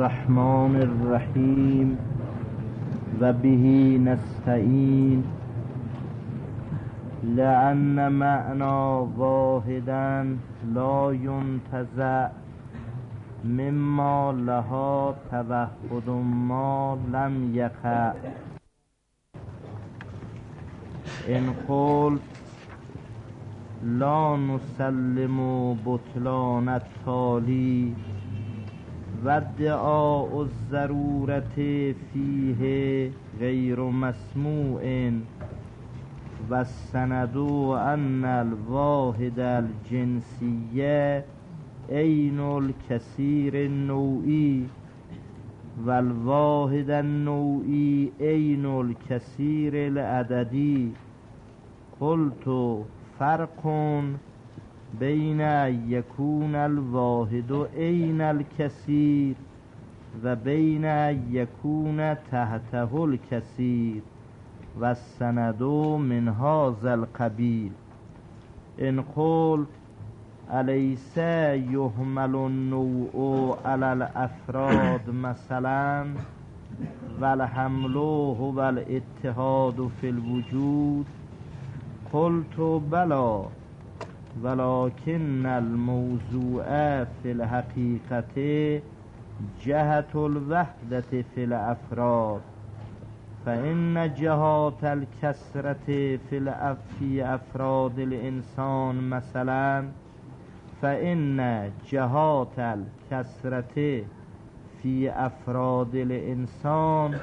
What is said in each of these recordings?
الرحمن الرحیم و به نستعین لأن معنا واحدا لا ينتزع مما لها توحد ما لم یقع ان قلت لا نسلم بطلان التالی و ادعاء الضرورت فیه غیر مسموع و السند ان الواحد الجنسیه عین الکثیر النوعی و الواحد النوعی عین الکثیر العددی. قلت فرق بین یکون الواحد عین الکثیر و بین یکون تحته الکثیر و السند من هذا القبیل. ان قلت الیس یحمل النوع علی الافراد مثلا و الحمل هو الاتحاد فی الوجود. قلت بلی ولكن الموضوع في الحقيقة جهة الوحدة في الأفراد فإن جهات الكثرة في أفراد الإنسان مثلا فإن جهات الكثرة في أفراد الإنسان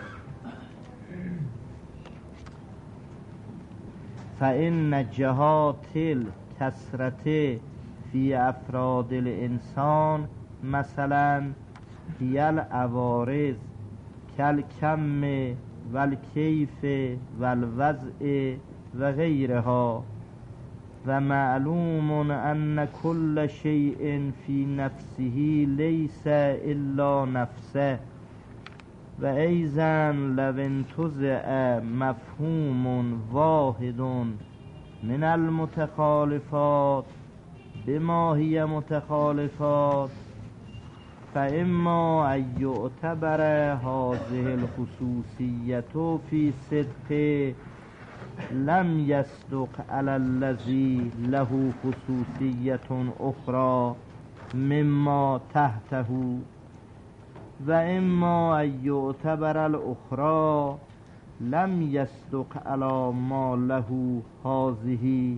فإن جهات الكثرة في أفراد الإنسان مثلا هي العوارض كالكم والكيف والوضع وغيرها. ومعلوم أن كل شيء في نفسه ليس إلا نفسه. وأيضا لو انتزع مفهوم واحد من المتخالفات بما هي متخالفات فإما أن يعتبر هذه الخصوصية في صدق لم يصدق على الذي له خصوصية أخرى مما تحته وإما أن يعتبر الأخرى لم يصدق على ما له هذه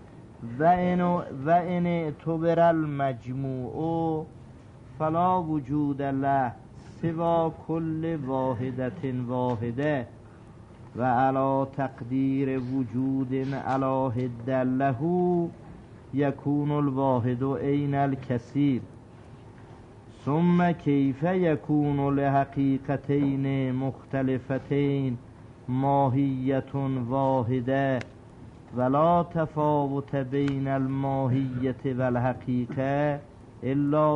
وإن اعتبر المجموع فلا وجود له سوى كل واحدة واحدة وعلى تقدير وجود على حد له يكون الواحد عين الكثير. ثم كيف يكون لحقيقتين مختلفتين ماهية واحدة ولا تفاوت بين الماهية والحقيقة إلا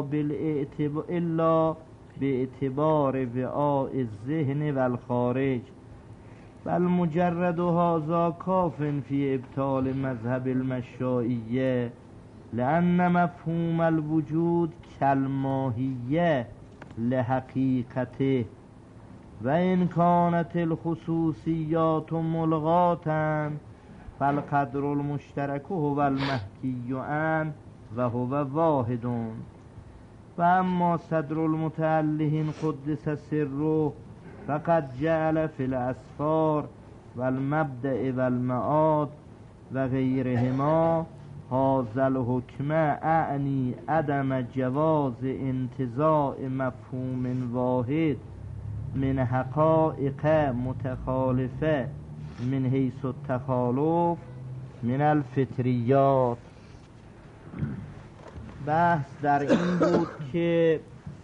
باعتبار وعاء الذهن والخارج. بل مجرد هذا كاف في إبطال مذهب المشائية لأن مفهوم الوجود كالماهية لحقيقته وإن كانت الخصوصيات ملغاة فالقدر المشترك هو المحكي عنه وهو واحد. فأما صدر المتأله قدس سره فقد جعل في الأسفار والمبدأ والمعاد وغيرهما هذا الحكم أعني عدم جواز انتزاع مفهوم واحد من حقائق متخالفة من حيث التخالف من الفطریات. بحث در این بود که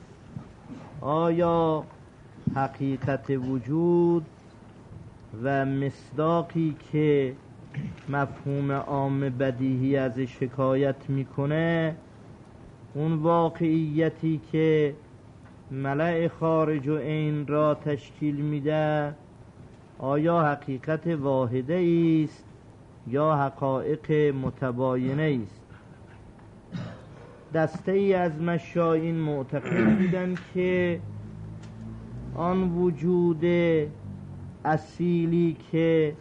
آیا حقیقت وجود و مصداقی که مفهوم عام بدیهی ازش حکایت میکنه اون واقعیتی که ملأ خارج و عین را تشکیل میده آیا حقیقت واحده است یا حقایق متباینه است؟ دسته ای از مشایین معتقد بودند که آن وجود اصیلی که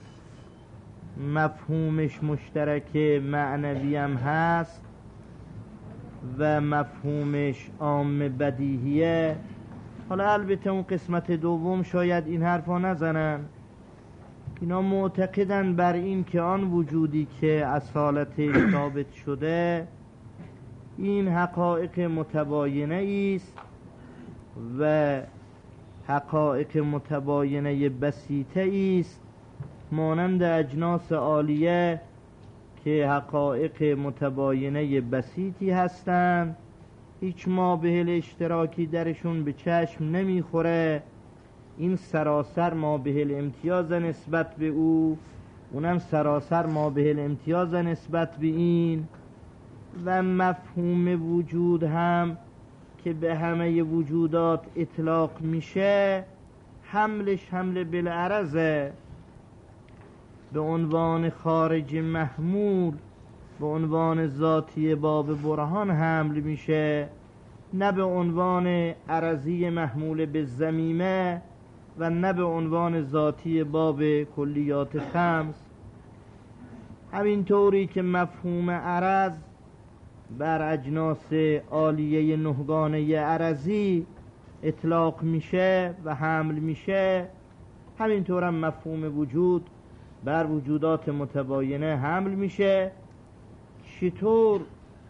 مفهومش مشترک معنوی هم هست و مفهومش عام بدیهیه. حالا البته اون قسمت دوم شاید این حرفا نزنن، اینا معتقدن بر این که آن وجودی که اصالتش ثابت شده این حقایق متباینه است و حقایق متباینه بسیطه است، مانند اجناس عالیه که حقایق متباینه بسیطی هستند، هیچ مابهل اشتراکی درشون به چشم نمیخوره، این سراسر مابهل امتیاز نسبت به او، اونم سراسر مابهل امتیاز نسبت به این. و مفهوم وجود هم که به همه وجودات اطلاق میشه، حملش حمل بالعرضه، به عنوان خارج محمول، به عنوان ذاتی باب برهان حمل میشه، نه به عنوان عرضی محمول به ضمیمه و نه به عنوان ذاتی باب کلیات خمس. همینطوری که مفهوم عرض بر اجناس عالیه نهگانه عرضی اطلاق میشه و حمل میشه، همینطور هم مفهوم وجود بر وجودات متباینه حمل میشه. چطور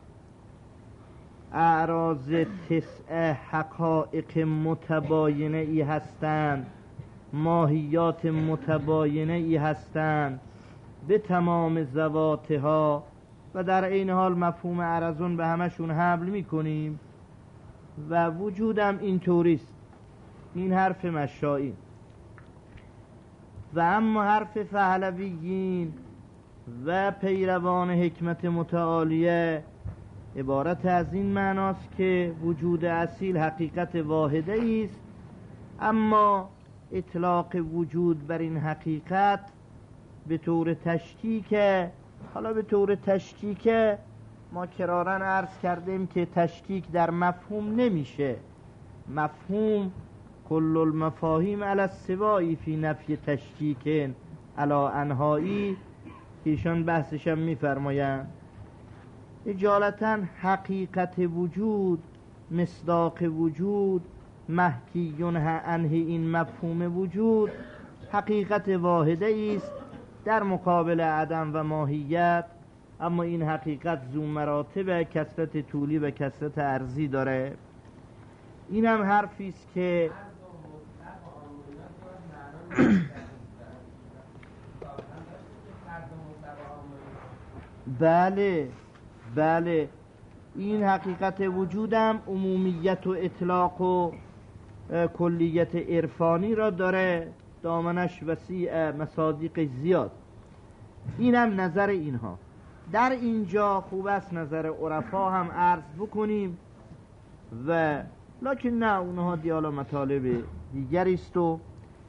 اعراض تسع حقایق متباینه ای هستند، ماهیات متباینه ای هستند به تمام ذواتها و در این حال مفهوم عرضون به همشون حمل میکنیم و وجودم اینطوریست. این حرف مشائی. و اما حرف پهلویین و پیروان حکمت متعالیه عبارت از این معناست که وجود اصیل حقیقت واحده است، اما اطلاق وجود بر این حقیقت به طور تشکیک. حالا به طور تشکیک ما کرارن عرض کردیم که تشکیک در مفهوم نمیشه. مفهوم کل المفاهیم علی السوائی فی نفی تشکیک علی انهایی، ایشان بحثشم میفرمایند. اجالتا حقیقت وجود، مصداق وجود، محکی عنه این مفهوم وجود حقیقت واحده است در مقابل عدم و ماهیت، اما این حقیقت ذو مراتب، کثرت طولی و کثرت عرضی داره. این هم حرفی است که بله این حقیقت وجودم عمومیت و اطلاق و کلیت عرفانی را داره، دامنش وسیع، مصادیق زیاد. این هم نظر اینها. در اینجا خوب است نظر عرفا هم عرض بکنیم و لکن نه اونها دیالا مطالب دیگری است. و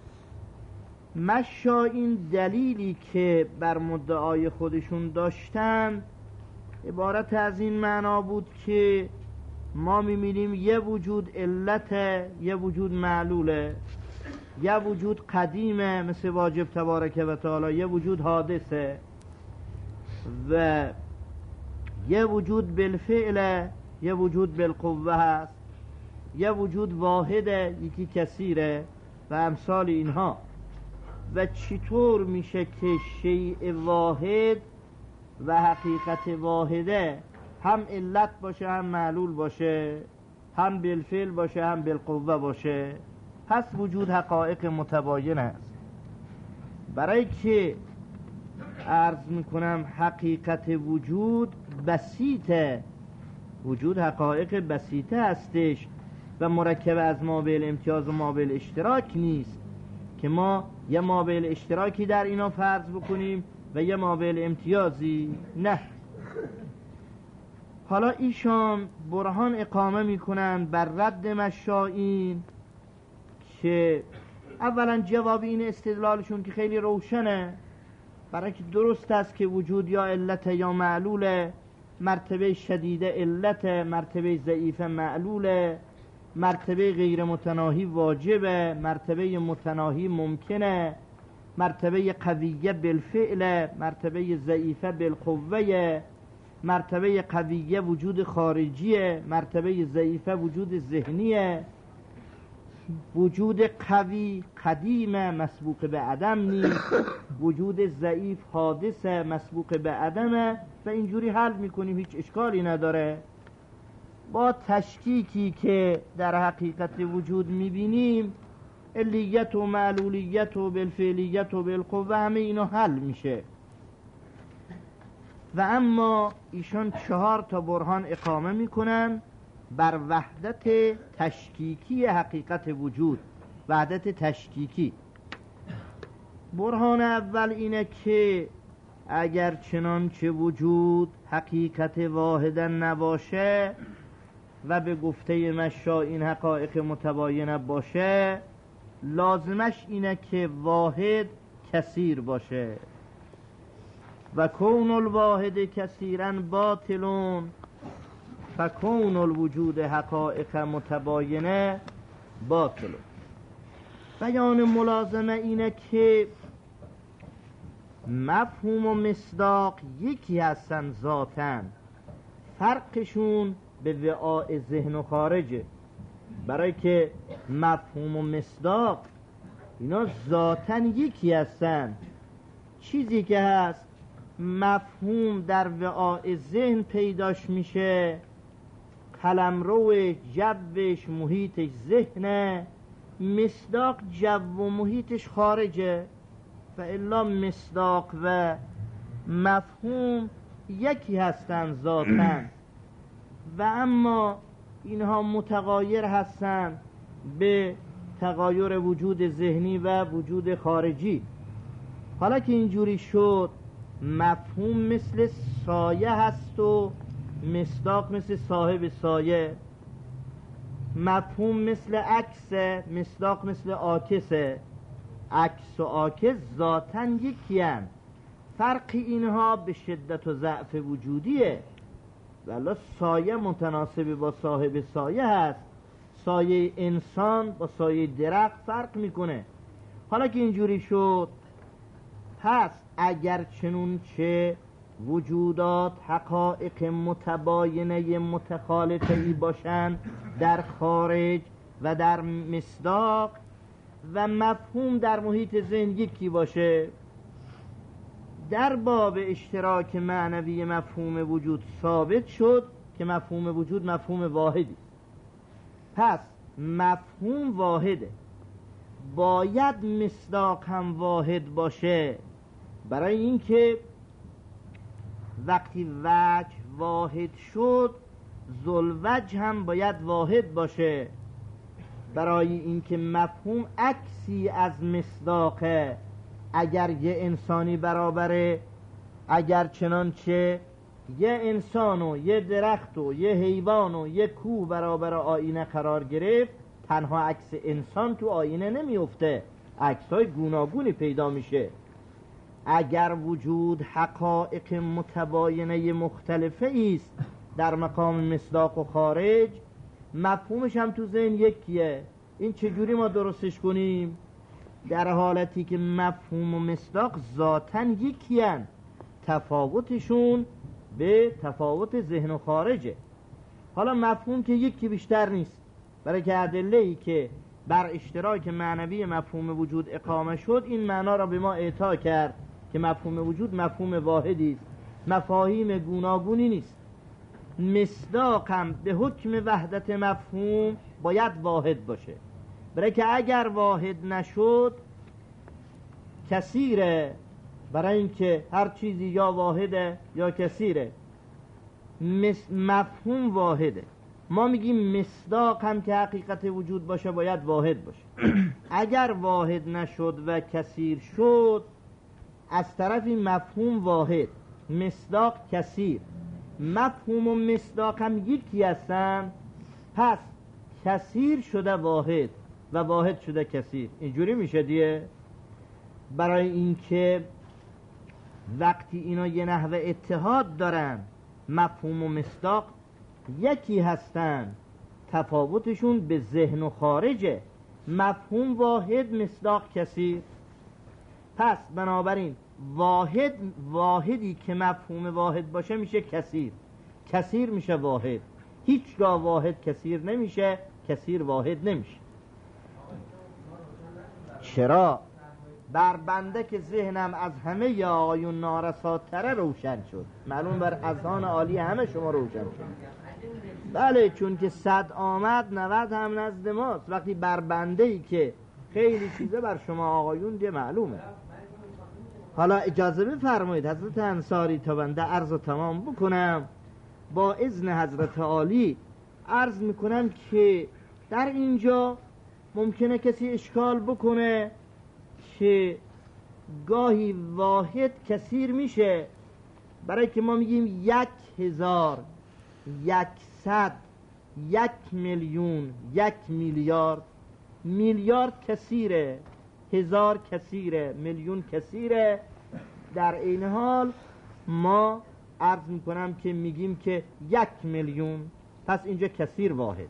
مشائین دلیلی که بر مدعای خودشون داشتن عبارت از این معنا بود که ما می‌بینیم یه وجود علته، یه وجود معلوله، یه وجود قدیمه مثل واجب تبارک و تعالی، یه وجود حادثه و یه وجود بالفعله، یه وجود بالقوه هست، یه وجود واحده، یکی کثیره و امثال اینها. و چطور میشه که شیء واحد و حقیقت واحده هم علت باشه، هم معلول باشه، هم بالفعل باشه، هم بالقوه باشه؟ پس وجود حقایق متباین است. برای که عرض میکنم حقیقت وجود بسیطه، وجود حقایق بسیطه هستش و مرکب از مابعد امتیاز و مابعد اشتراک نیست که ما یه مابعد اشتراکی در اینا فرض بکنیم و یه مابعد امتیازی، نه. حالا ایشان برهان اقامه میکنن بر رد مشائین که اولا جواب این استدلالشون که خیلی روشنه، برای که درست است که وجود یا علت یا معلوله، مرتبه شدیده علت، مرتبه ضعیف معلوله، مرتبه غیر متناهی واجبه، مرتبه متناهی ممکنه، مرتبه قویه بالفعل، مرتبه ضعیفه بالقوه، مرتبه قویه وجود خارجیه، مرتبه ضعیفه وجود ذهنیه، وجود قوی قدیمه مسبوق به عدم نیست، وجود ضعیف حادثه مسبوق به عدمه و اینجوری حل میکنیم، هیچ اشکالی نداره. با تشکیکی که در حقیقت وجود میبینیم، علیت و معلولیت و بالفعلیت و بالقوه، همه اینا حل میشه. و اما ایشان 4 برهان اقامه میکنن بر وحدت تشکیکی حقیقت وجود. وحدت تشکیکی، برهان اول اینه که اگر چنانچه وجود حقیقت واحدا نباشه و به گفته مشا این حقایق متباینه باشه، لازمش اینه که واحد کثیر باشه. و کون الواحد کثیرا باطلون فکون الوجود حقایق متباینه باطلون. بیان ملازمه اینه که مفهوم و مصداق یکی هستن ذاتن، فرقشون به وعاء ذهن و خارجه. برای که مفهوم و مصداق اینا ذاتن یکی هستن، چیزی که هست مفهوم در وعاء ذهن پیداش میشه، قلمرو جوش محیطش ذهنه، مصداق جو و محیطش خارجه. و الا مصداق و مفهوم یکی هستن ذاتن، و اما اینها متغایر هستن به تغایر وجود ذهنی و وجود خارجی. حالا که اینجوری شد، مفهوم مثل سایه هست و مصداق مثل صاحب سایه، مفهوم مثل عکس، مصداق مثل عاکسه. عکس و عاکس ذاتن یکی هستند، فرق اینها به شدت و ضعف وجودیه. ولی سایه متناسب با صاحب سایه هست، سایه انسان با سایه درخت فرق میکنه. حالا که اینجوری شد، پس اگر چنون چه وجودات حقایق متباینه متخالفه ای باشند در خارج و در مصداق، و مفهوم در محیط ذهن یکی باشه، در باب اشتراک معنوی مفهوم وجود ثابت شد که مفهوم وجود مفهوم واحدی. پس مفهوم واحده، باید مصداق هم واحد باشه، برای اینکه وقتی وجه واحد شد ذوالوجه هم باید واحد باشه، برای اینکه مفهوم عکسی از مصداقه. اگر یه انسانی برابره، اگر چنانچه یه انسان و یه درخت و یه حیوان و یه کوه برابر آینه قرار گرفت، تنها عکس انسان تو آینه نمیفته، عکس‌های گوناگونی پیدا میشه. اگر وجود حقایق متباینه مختلفه است در مقام مصداق و خارج، مفهومش هم تو ذهن یکیه. این چجوری ما درستش کنیم؟ در حالتی که مفهوم و مصداق ذاتن یکی هن، تفاوتشون به تفاوت ذهن و خارجه. حالا مفهوم که یکی بیشتر نیست، برای که ادله‌ای که بر اشتراک معنوی مفهوم وجود اقامه شد این معنا را به ما اعطا کرد که مفهوم وجود مفهوم واحدی است، مفاهیم گوناگونی نیست. مصداق هم به حکم وحدت مفهوم باید واحد باشه، برای که اگر واحد نشد کثیره، برای اینکه هر چیزی یا واحده یا کثیره. مفهوم واحده، ما میگیم مصداق هم که حقیقت وجود باشه باید واحد باشه. اگر واحد نشد و کثیر شد، از طرفی مفهوم واحد، مصداق کثیر. مفهوم و مصداق هم یکی هستن، پس کثیر شده واحد و واحد شده کثیر. اینجوری میشه دیگه. برای اینکه وقتی اینا یه نحو اتحاد دارن، مفهوم و مصداق یکی هستن، تفاوتشون به ذهن و خارجه. مفهوم واحد، مصداق کثیر. پس بنابراین واحدی که مفهوم واحد باشه میشه کثیر، کثیر میشه واحد. هیچگاه واحد کثیر نمیشه، کثیر واحد نمیشه. چرا؟ بر بنده که ذهنم از همه یا آقایون نارساتره روشن شد، معلوم بر اذهان عالی همه شما روشن شد. بله، چون که 100 آمد 90 هم نزد ماست. وقتی بر بنده ای که خیلی چیزه بر شما آقایون دیگه معلومه. حالا اجازه بفرمایید حضرت انصاری تا بنده عرض تمام بکنم. با اذن حضرت عالی عرض میکنم که در اینجا ممکنه کسی اشکال بکنه که گاهی واحد کثیر میشه، برای که ما میگیم 1000، 100، 1,000,000، 1,000,000,000. میلیارد کثیره، 1000 کثیره، میلیون کثیره. در این حال ما عرض میکنم که میگیم که 1,000,000، پس اینجا کثیر واحد.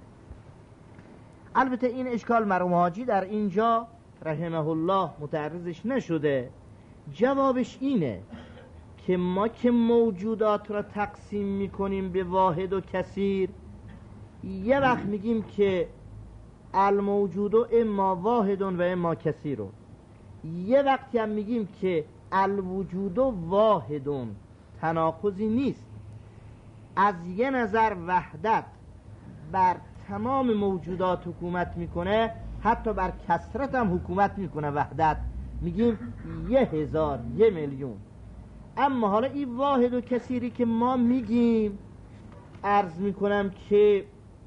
البته این اشکال مرحوم حاجی در اینجا رحمه الله متعرضش نشده. جوابش اینه که ما که موجودات را تقسیم میکنیم به واحد و کثیر، یه وقت میگیم که الموجود اما واحد و اما کثیر، یه وقتی هم میگیم که الوجود واحد، تناقضی نیست. از یه نظر وحدت بر تمام موجودات حکومت میکنه، حتی بر کثرت هم حکومت میکنه وحدت، میگیم 1000، 1,000,000. اما حالا این واحد و کثیری که ما میگیم، عرض میکنم که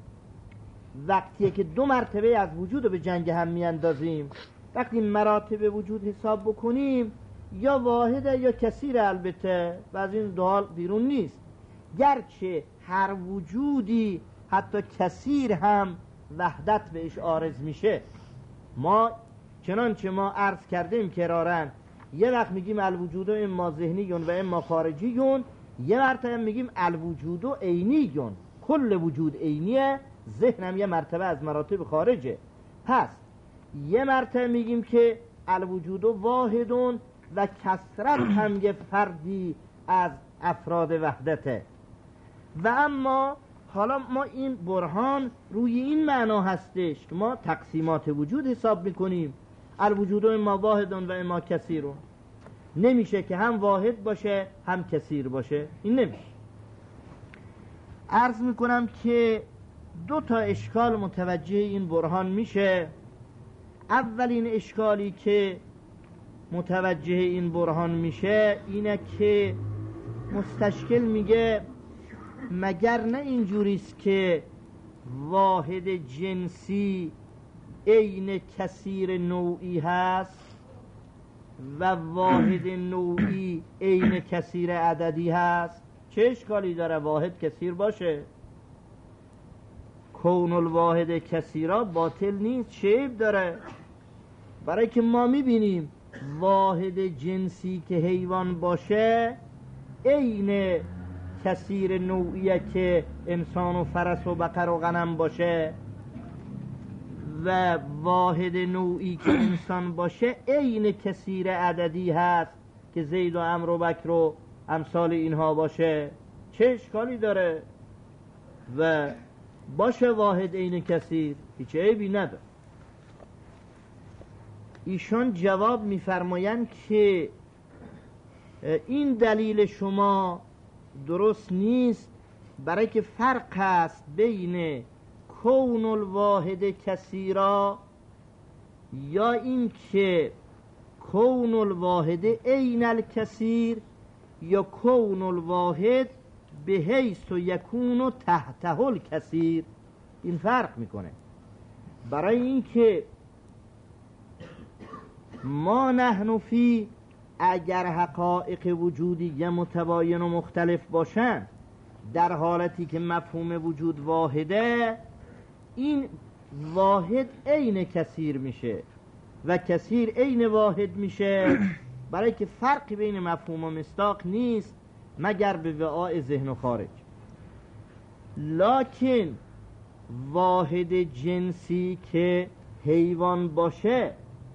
وقتی که 2 مرتبه از وجود رو به جنگ هم میاندازیم، وقتی مراتب وجود حساب بکنیم، یا واحده یا کثیر. البته و از این 2 حال بیرون نیست. گرچه هر وجودی حتی کثیر هم وحدت بهش عارض میشه. ما چنانچه ما عرض کردیم کرارن، یه وقت میگیم الوجود اما ذهنیون و اما خارجیون، یه مرتبه میگیم الوجود عینیون، کل وجود عینیه، ذهنم یه مرتبه از مراتب خارجه. پس یه مرتبه میگیم که الوجود واحدون و کثرت هم یه فردی از افراد وحدته. و اما حالا ما این برهان روی این معنا هستش که ما تقسیمات وجود حساب میکنیم، الوجود اما واحدون و اما کثیرون. نمیشه که هم واحد باشه هم کثیر باشه، این نمیشه. عرض میکنم که 2 تا اشکال متوجه این برهان میشه. اولین اشکالی که متوجه این برهان میشه اینه که مستشکل میگه مگر نه اینجوریست که واحد جنسی عین کثیر نوعی هست و واحد نوعی عین کثیر عددی هست؟ چه اشکالی داره واحد کثیر باشه؟ کون الواحد کثیرا باطل نیست، شیب داره. برای که ما میبینیم واحد جنسی که حیوان باشه عین کثیر نوعیه که انسان و فرس و بقر و غنم باشه، و واحد نوعی که انسان باشه عین کثیر عددی هست که زید و عمرو و بکر و امثال اینها باشه. چه اشکالی داره؟ و باشه واحد عین کثیر، هیچ عیبی نداره. ایشان جواب میفرمایند که این دلیل شما درست نیست، برای که فرق هست بین کون الواحد کثیرا یا این که کون الواحد عین الکثیر، یا کون الواحد به حیث و یکون و تحته الکثیر. این فرق میکنه. برای این که ما نحن فی، اگر حقایق وجودی متباین و مختلف باشن، در حالتی که مفهوم وجود واحده، این واحد عین کثیر میشه و کثیر عین واحد میشه، برای که فرقی بین مفهوم و مصداق نیست مگر به وعاء ذهن و خارج. لکن واحد جنسی که حیوان باشه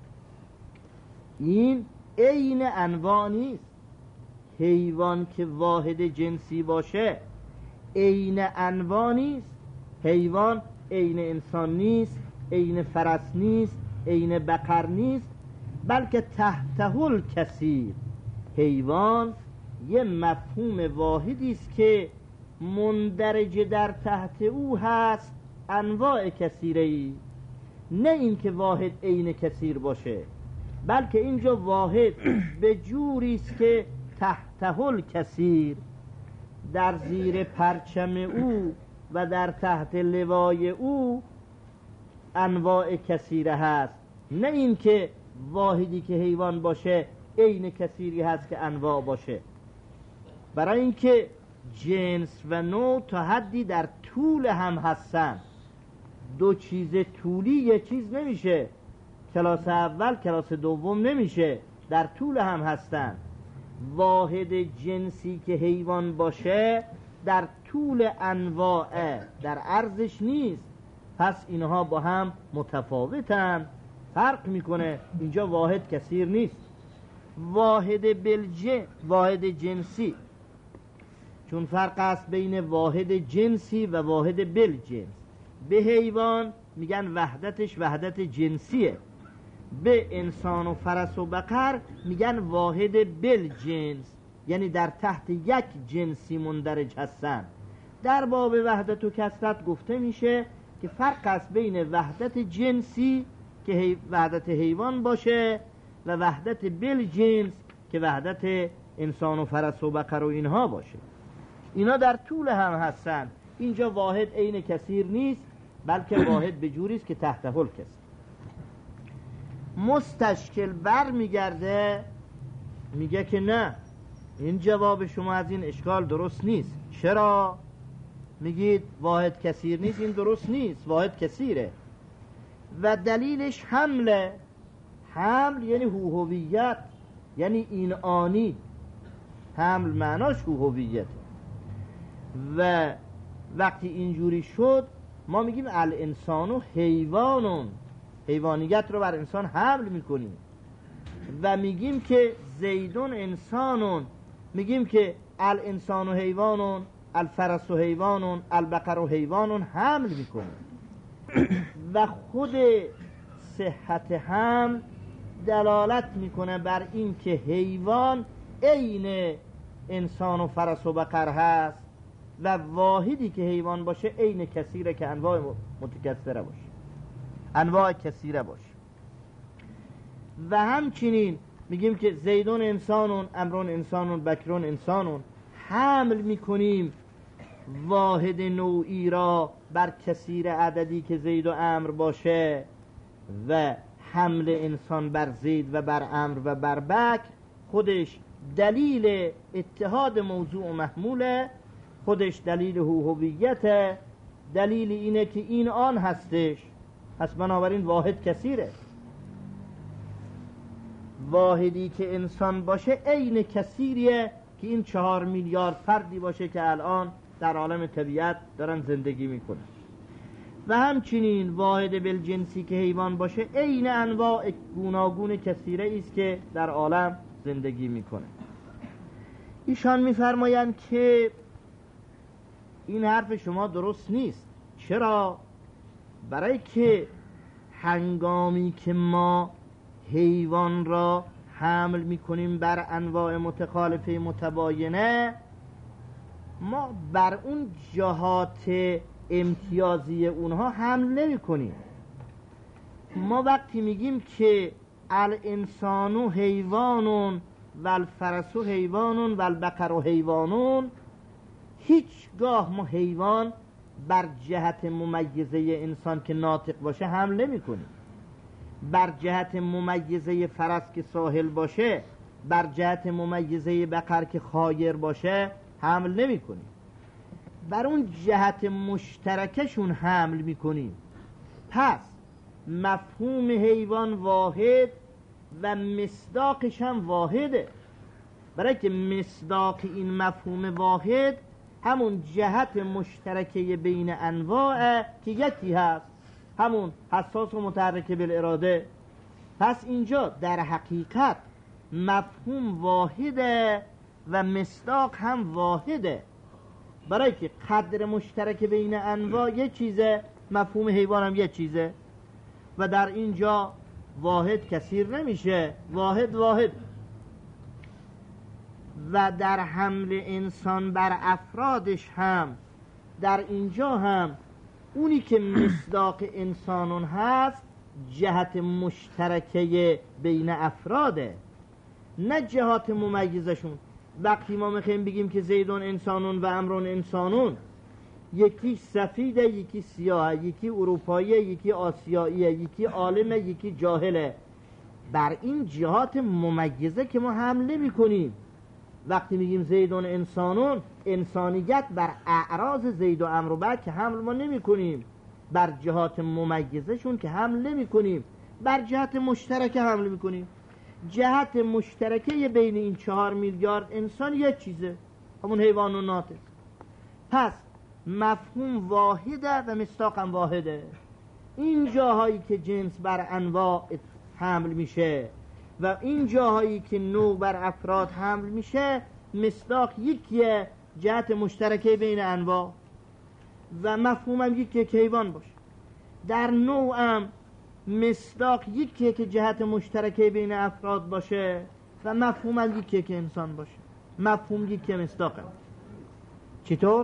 این عین انواع نیست. حیوان که واحد جنسی باشه عین انواع نیست. حیوان عین انسان نیست، عین فرس نیست، عین بقر نیست، بلکه تحته الکثیر. حیوان یه مفهوم واحدی است که مندرج در تحت او هست انواع کثیره‌ای. نه اینکه واحد عین کثیر باشه، بلکه اینجا واحد به جوری است که تحته الکثیر، در زیر پرچم او و در تحت لوای او انواع کثیره هست. نه اینکه واحدی که حیوان باشه عین کثیری هست که انواع باشه. برای اینکه جنس و نوع تا حدی در طول هم هستن. دو چیز طولی یه چیز نمیشه، کلاس اول کلاس دوم نمیشه، در طول هم هستن. واحد جنسی که حیوان باشه در طول انواعه، در عرضش نیست. پس اینها با هم متفاوتن، فرق میکنه. اینجا واحد کثیر نیست. واحد جنسی، چون فرق است بین واحد جنسی و واحد بالجنس. به حیوان میگن وحدتش وحدت جنسیه، به انسان و فرس و بقر میگن واحد بالجنس، یعنی در تحت یک جنسی مندرج هستن. در باب وحدت و کثرت گفته میشه که فرق است بین وحدت جنسی که وحدت حیوان باشه و وحدت بالجنس که وحدت انسان و فرس و بقر و اینها باشه. اینا در طول هم هستن. اینجا واحد عین کثیر نیست، بلکه واحد به جوری است که تحته الکثیر. مستشکل بر میگرده میگه که نه، این جواب شما از این اشکال درست نیست. چرا؟ میگید واحد کثیر نیست. این درست نیست، واحد کثیره و دلیلش حمله. حمل یعنی هویت، یعنی این آنی. حمل معناش هویت. و وقتی اینجوری شد ما میگیم الانسان و حیوانون، حیوانیت رو بر انسان حمل میکنیم و میگیم که زیدون انسانون، میگیم که الانسان و حیوانون، الفرس و حیوانون، البقر و حیوانون حمل میکنیم. و خود صحت حمل دلالت میکنه بر این که حیوان عین انسان و فرس و بقر هست و واحدی که حیوان باشه عین کثیره که انواع متکثره باشه، انواع کثیره باشه. و همچنین میگیم که زیدون انسانون، امرون انسانون، بکرون انسانون. حمل میکنیم واحد نوعی را بر کثیر عددی که زید و امر باشه و حمل انسان بر زید و بر امر و بر بکر خودش دلیل اتحاد موضوع و محموله، خودش دلیل هویت، دلیل اینه که این آن هستش. پس بنابراین واحد کثیره. واحدی که انسان باشه عین کثیریه که این 4 میلیارد فردی باشه که الان در عالم طبیعت دارن زندگی میکنن. و همچنین واحد بالجنسی که حیوان باشه عین انواع گوناگون کثیره است که در عالم زندگی میکنه. ایشان میفرمایند که این حرف شما درست نیست. چرا؟ برای که هنگامی که ما حیوان را حمل میکنیم بر انواع متخالفه متباینه، ما بر اون جهات امتیازی اونها حمل نمی کنیم. ما وقتی میگیم که الانسان حیوانون و الفرس حیوانون و البقر حیوانون، هیچگاه ما حیوان بر جهت ممیزه انسان که ناطق باشه حمل نمی کنیم، بر جهت ممیزه فرس که ساحل باشه، بر جهت ممیزه بقر که خایر باشه حمل نمی کنیم. بر اون جهت مشترکشون حمل می کنیم. پس مفهوم حیوان واحد و مصداقش هم واحده. برای که مصداق این مفهوم واحد همون جهت مشترکه بین انواع که یکی هست، همون حساس و متحرک بالاراده. پس اینجا در حقیقت مفهوم واحده و مصداق هم واحده، برای که قدر مشترک بین انواع یه چیزه، مفهوم حیوان هم یه چیزه و در اینجا واحد کثیر نمیشه، واحد واحد. و در حمل انسان بر افرادش هم در اینجا هم اونی که مصداق انسانون هست جهت مشترکه بین افراده، نه جهات ممیزشون. وقتی ما میخوایم بگیم که زیدون انسانون و امرون انسانون، یکی سفیده، یکی سیاه، یکی اروپاییه، یکی آسیاییه، یکی عالمه، یکی جاهله، بر این جهات ممیزه که ما حمله میکنیم. وقتی میگیم زیدون انسانون، انسانیت بر اعراض زید و امر و بعد که حمل ما نمی کنیم، بر جهات ممیزشون که حمل نمی کنیم، بر جهت مشترکه حمل می کنیم. جهت مشترکه بین این 4 میلیارد انسان یک چیزه، همون حیوان و ناطق. پس مفهوم واحده و مصداقم واحده. این جاهایی که جنس بر انواع حمل میشه و این جاهایی که نوع بر افراد حمل میشه، مصداق یکیه، جهت مشترکه بین انواع، و مفهومم یکیه که حیوان باشه. در نوعم مصداق یکیه که جهت مشترکه بین افراد باشه و مفهومم یکیه که انسان باشه. مفهوم یکیه، مصداقم. چطور؟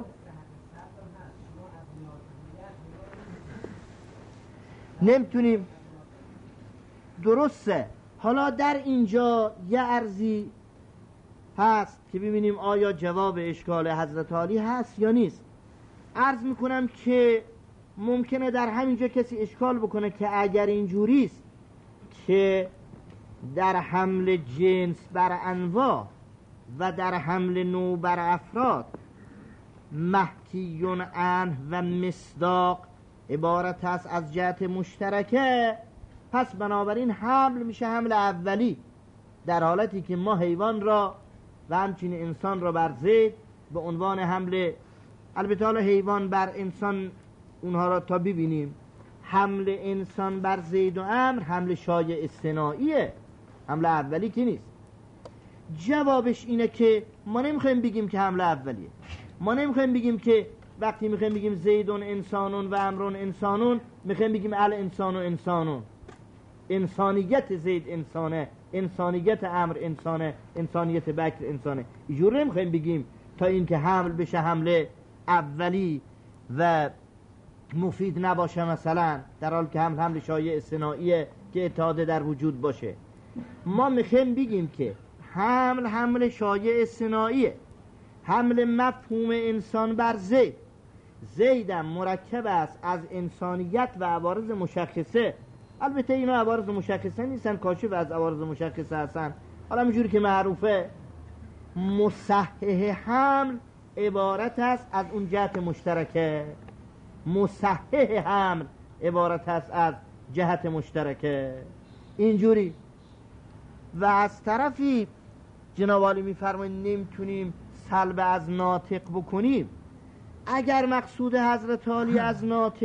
نمیتونیم. درسته. حالا در اینجا یه عرضی هست که ببینیم آیا جواب اشکال حضرت عالی هست یا نیست. عرض میکنم که ممکنه در همینجا کسی اشکال بکنه که اگر اینجوریست که در حمل جنس بر انواع و در حمل نوع بر افراد محکیون عنه و مصداق عبارت است از جهت مشترکه، پس بنابراین حمل میشه حمل اولی، در حالتی که ما حیوان را و همچنین انسان را بر زید به عنوان حمل، البته حالا حیوان بر انسان اونها را تا ببینیم، حمل انسان بر زید و امر حمل شایع اصطناعیه، حمل اولی که نیست. جوابش اینه که ما نمیخوایم بگیم که حمل اولیه. ما نمیخوایم بگیم که وقتی میخوایم بگیم زیدون انسانون و امرون انسانون میخوایم بگیم الانسان و انسانون، انسانیت زید انسانه، انسانیت امر انسانه، انسانیت بکر انسانه. اینجور نمیخوایم بگیم تا اینکه حمل بشه حمله اولی و مفید نباشه، مثلا در حال که حمل شایع اصطناعیه که اتحاد در وجود باشه. ما میخوایم بگیم که حمل شایع اصطناعیه، حمل مفهوم انسان بر زید. زیدم مرکب است از انسانیت و عوارض مشخصه. البته اینا عوارض مشخصه نیستن، کاشف از عوارض مشخصه هستن. حالا همینجوری که معروفه، مصحح حمل عبارت است از اون جهت مشترکه. مصحح حمل عبارت است از جهت مشترکه. اینجوری. و از طرفی جناب عالی میفرمایند نمیتونیم سلب از ناطق بکنیم. اگر مقصود حضرت عالی از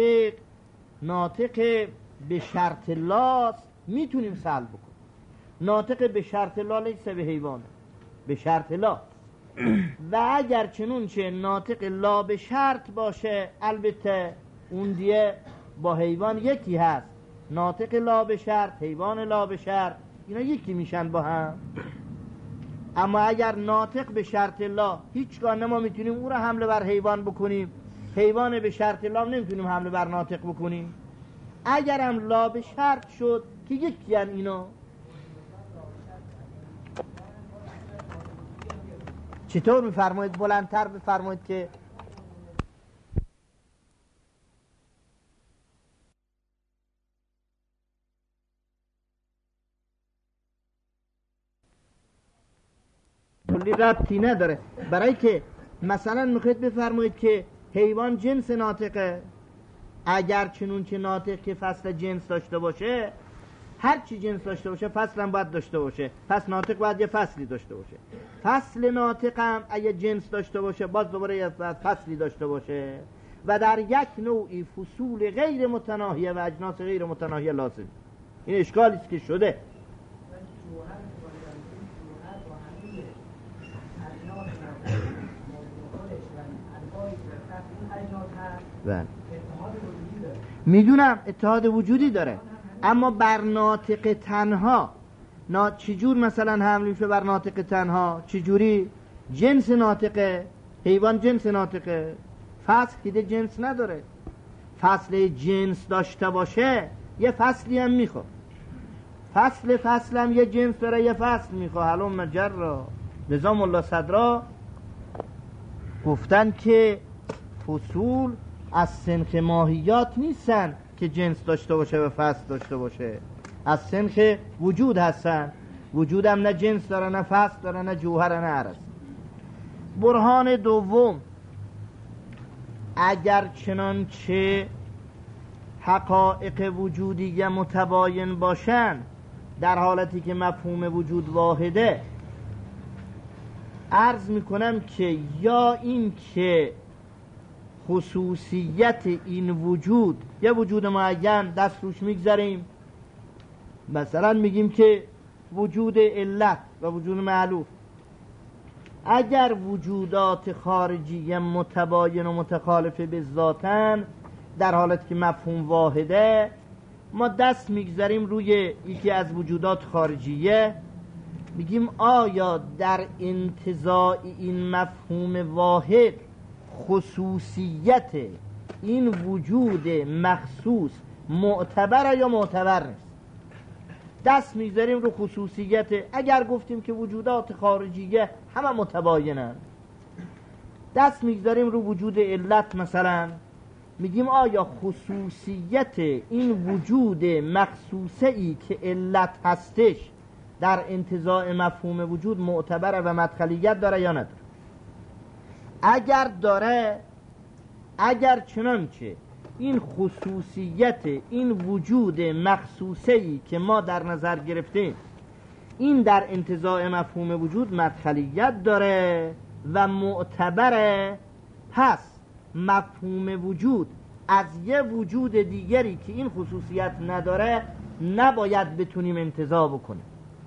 ناطق به شرط لاست، میتونیم سلب بکنیم. ناطق به شرط لا لیس به حیوانه، به شرط لا. و اگر چنونچه ناطق لا به شرط باشه، البته اون دیگه با حیوان یکی هست. ناطق لا به شرط، حیوان لا به شرط، اینا یکی میشن با هم. اما اگر ناطق به شرط لا، هیچگاه نه ما میتونیم او را حمله بر حیوان بکنیم، حیوان به شرط لا نمیتونیم حمله بر ناطق بکنیم. اگرم لا به شرط شد که یکی هن اینا. چطور میفرمایید؟ بلندتر بفرمایید که کلی ربطی نداره. برای که مثلا میخواید بفرمایید که حیوان جنس ناطقه، اگر چنون که ناطق که فصل جنس داشته باشه، هر چی جنس داشته باشه فصل هم باید داشته باشه. پس ناطق باید یه فصلی داشته باشه. فصل ناطق هم اگه جنس داشته باشه باز دوباره یه فصلی داشته باشه و در یک نوعی فصول غیر متناهیه و اجناس غیر متناهیه لازم. این اشکالی است که شده. میدونم اتحاد وجودی داره، اما بر ناطق تنها چجور مثلا حمل میشه بر ناطق تنها؟ چجوری؟ جنس ناطقه، حیوان جنس ناطقه، فصل که جنس نداره. فصل جنس داشته باشه یه فصلی هم میخواد. فصل هم یه جنس داره، یه فصل میخواد. حلوم مجرا نظام الله صدرا گفتن که فصول از سنخ ماهیات نیستن که جنس داشته باشه و فصل داشته باشه، از سنخ وجود هستن. وجود هم نه جنس داره، نه فصل داره، نه جوهر، نه عرض. برهان دوم، اگر چنانچه حقایق وجودی متباین باشن در حالتی که مفهوم وجود واحده، عرض میکنم که یا این که خصوصیت این وجود، یه وجود معین دست روش میگذاریم، مثلا میگیم که وجود علت و وجود معلوف، اگر وجودات خارجی متباین و متخالف به ذاتن در حالت که مفهوم واحده، ما دست میگذاریم روی یکی از وجودات خارجیه، میگیم آیا در انتزاع این مفهوم واحد خصوصیت این وجود مخصوص معتبره یا معتبر نیست؟ دست میذاریم رو خصوصیت. اگر گفتیم که وجودات خارجیه همه متباینن، دست میذاریم رو وجود علت، مثلا میگیم آیا خصوصیت این وجود مخصوصه ای که علت هستش در انتزاع مفهوم وجود معتبره و مدخلیت داره یا نداره؟ اگر داره، اگر چنانچه این خصوصیت این وجود مخصوصه‌ای که ما در نظر گرفتیم این در انتزاع مفهوم وجود مدخلیت داره و معتبره، پس مفهوم وجود از یه وجود دیگری که این خصوصیت نداره نباید بتونیم انتزاع بکنیم.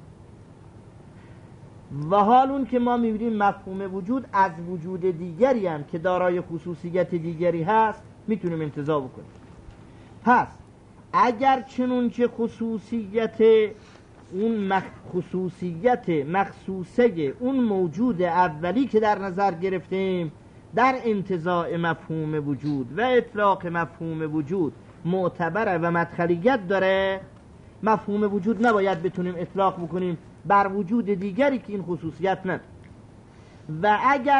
و حال اون که ما می‌بینیم مفهوم وجود از وجود دیگری هم که دارای خصوصیت دیگری هست میتونیم انتزاع بکنیم. پس اگر چنونچه خصوصیت اون خصوصیت مخصوصه اون موجود اولی که در نظر گرفتیم در انتزاع مفهوم وجود و اطلاق مفهوم وجود معتبره و مدخلیت داره، مفهوم وجود نباید بتونیم اطلاق بکنیم بر وجود دیگری که این خصوصیت نداره. و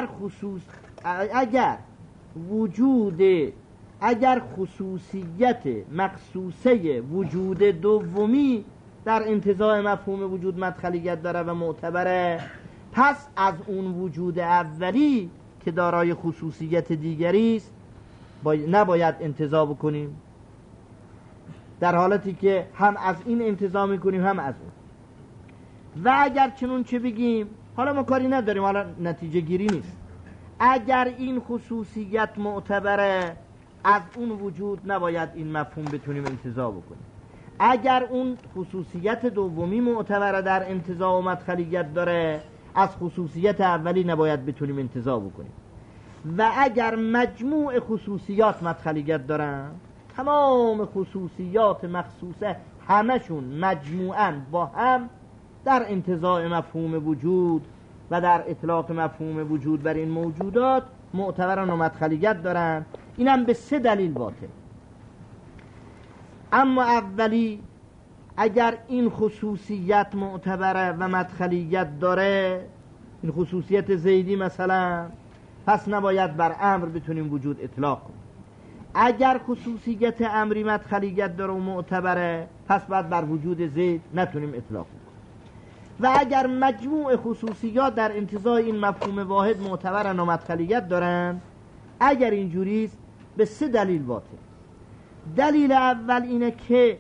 اگر خصوصیت مخصوصه وجود دومی در انتزاع مفهوم وجود مدخلیت داره و معتبره، پس از اون وجود اولی که دارای خصوصیت دیگری است نباید انتزاع بکنیم، در حالتی که هم از این انتزاع میکنیم هم از اون. و اگر چنون چه بگیم، حالا ما کاری نداریم، حالا نتیجه گیری نیست، اگر این خصوصیت معتبره از اون وجود نباید این مفهوم بتونیم انتزاع بکنیم. اگر اون خصوصیت دومی معتبره در انتزاع و مدخلیت داره از خصوصیت اولی نباید بتونیم انتزاع بکنیم. و اگر مجموع خصوصیات مدخلیت دارن، تمام خصوصیات مخصوصه همشون مجموعاً با هم در انتزاع مفهوم وجود و در اطلاق مفهوم وجود بر این موجودات معتبرن و مدخلیت دارن، اینم به 3 دلیل باطل. اما اولی، اگر این خصوصیت معتبره و مدخلیت داره، این خصوصیت زیدی مثلا، پس نباید بر امر بتونیم وجود اطلاق کنیم. اگر خصوصیت امری مدخلیت داره و معتبره، پس باید بر وجود زید نتونیم اطلاق کنیم. و اگر مجموع خصوصیات در انتزاع این مفهوم واحد معتبرن و مدخلیت دارن، اگر اینجوریست به 3 دلیل باطل. دلیل اول اینه که